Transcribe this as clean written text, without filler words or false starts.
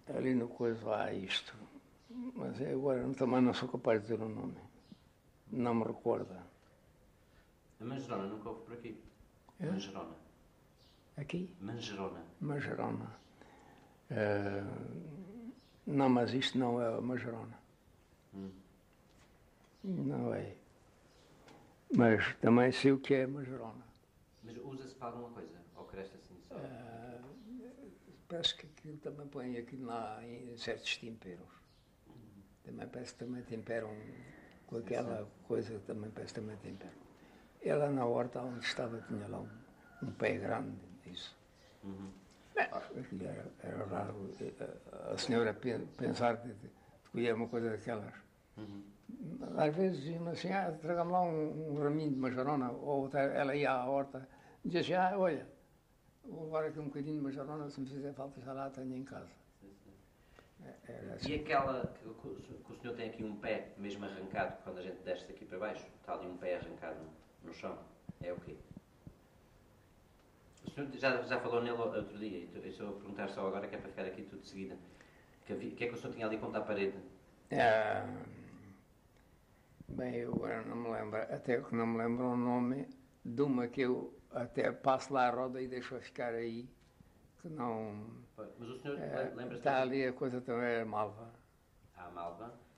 ali no coisa há isto. Mas agora também não sou capaz de dizer o nome. Não me recorda. A Manjerona nunca houve por aqui. É? Manjerona. Aqui? Manjerona. Majerona. Não, mas isto não é a Majerona. Não é. Mas também sei o que é Majerona. Mas usa-se para alguma coisa? Ou cresce assim só? Parece que aquilo também põe aquilo lá em certos temperos. Também parece que também temperam com aquela coisa que também parece que também temperam. Ela na horta onde estava tinha lá um pé grande disso. Aquilo era raro a senhora pensar de colher uma coisa daquelas. Às vezes diziam assim, traga-me lá um raminho de majarona, ou outra, ela ia à horta e dizia assim, olha, vou levar aqui um bocadinho de majarona, se me fizer falta já lá tenho em casa. Era assim. E aquela que o senhor tem aqui um pé mesmo arrancado, quando a gente desce aqui para baixo, está ali um pé arrancado no chão, é o quê? O senhor já falou nele outro dia, e eu vou perguntar só agora, que é para ficar aqui tudo de seguida. O que é que o senhor tinha ali contra a parede? Bem, eu agora não me lembro, até que não me lembro o nome de uma que eu até passo lá a roda e deixo-a ficar aí, que não... Mas o senhor lembra-se... Está ali a coisa também é malva. Ah, Malva.